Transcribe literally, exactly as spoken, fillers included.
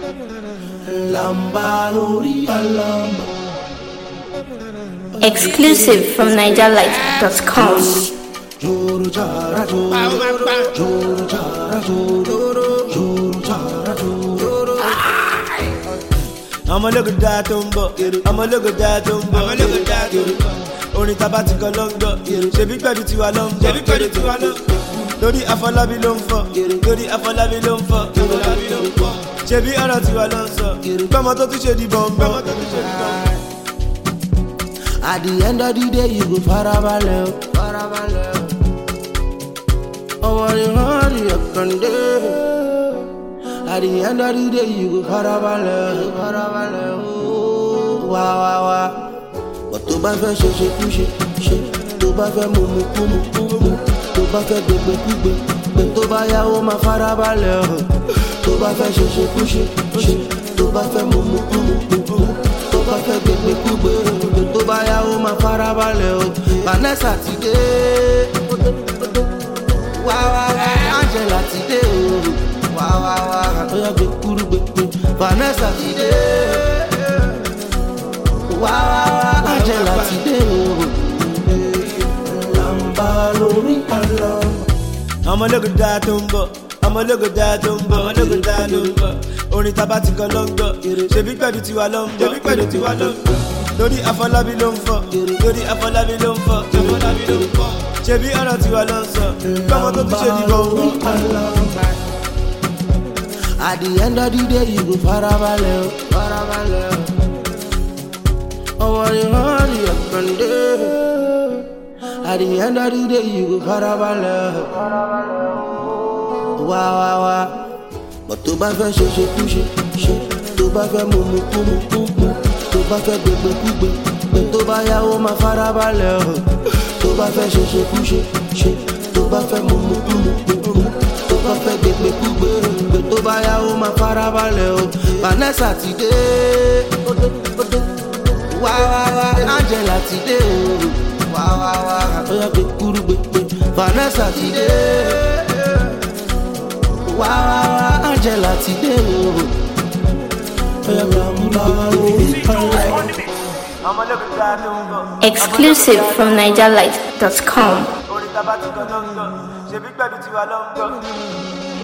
Exclusive from niger light dot com. I'm a look at that tumbo, I'm a look at that tumbo, I'm a look at that tumbo. Only tabati colongo, she be ready to alone, she be ready to alone. Lori afalabi ló ń fọ́, lori afalabi ló ń fọ́, ṣe bí ọ̀rọ̀ tiwa ló ń sọ, gbọ́mọ tó tún ṣe di bọ̀m̀bọ̀. At the end of the day, you go farabalẹ̀ o, farabalẹ̀ o. Ọmọ rẹ̀ hàn ní ọ̀kan dé. At the end of the day, you go farabalẹ̀ o, farabalẹ̀ o. Wá wá wá. Bọ̀ tó bá fẹ́ ṣe ṣe kú ṣe, ṣe. Tó bá fẹ́ mú mú kú mú kú mú. Tó bá fẹ́ gbégbé kúgbé, pé tó bá yá ó máa farabalẹ̀ o. Tó bá fẹ́ ṣe ṣe kú ṣe, ṣe. Tó bá fẹ́ mú mú kú mú kú mú. Tó bá fẹ́ gbégbé kúgbé, pé tó bá yá ó máa farabalẹ̀ o. Vanessa ti dé, wá wá wá. Angela ti dé o, wá wá wá. Ó yá gbé kúrú gbé gbé. Vanessa ti dé, wá wá wá. Angela ti dé o. I'm a look at that tumbo, I'm a look at that tumbo, I'm a look at that tumbo. Only tabati colongo, she be ready to alone, she be ready to alone. Lori afalabi ló ń fọ́, lori afalabi ló ń fọ́, afalabi ló ń fọ́. Ṣé bí ọ̀rọ̀ tiwa ló ń sọ, gbọ́mọ tó tún ṣe di bọ̀m̀bọ̀. At the end of the day, you go farabalẹ̀ o, farabalẹ̀ o. Ọmọ rẹ̀ hàn ní ọ̀kan dé. At the end of the day, you go farabalẹ̀ o. Wá wá wá. Bọ̀ tó bá fẹ́ ṣe ṣe kú ṣe, ṣe. Tó bá fẹ́ mú mú kú mú kú mú. Tó bá fẹ́ gbégbé kúgbé, pé tó bá yá ó máa farabalẹ̀ o. Tó bá fẹ́ ṣe ṣe kú ṣe, ṣe. Tó bá fẹ́ mú mú kú mú kú mú. Tó bá fẹ́ gbégbé kúgbé, pé tó bá yá ó máa farabalẹ̀ o. Vanessa ti dé, wá wá wá. Angela ti dé o. Wá wá wá, ó yá gbé kúrú gbé gbé. Vanessa ti dé, wá wá wá. Angela ti dé o, ó yá gbé kúrú gbé gbé. Exclusive from niger light dot com. Only tabati colongo, she be ready to alone.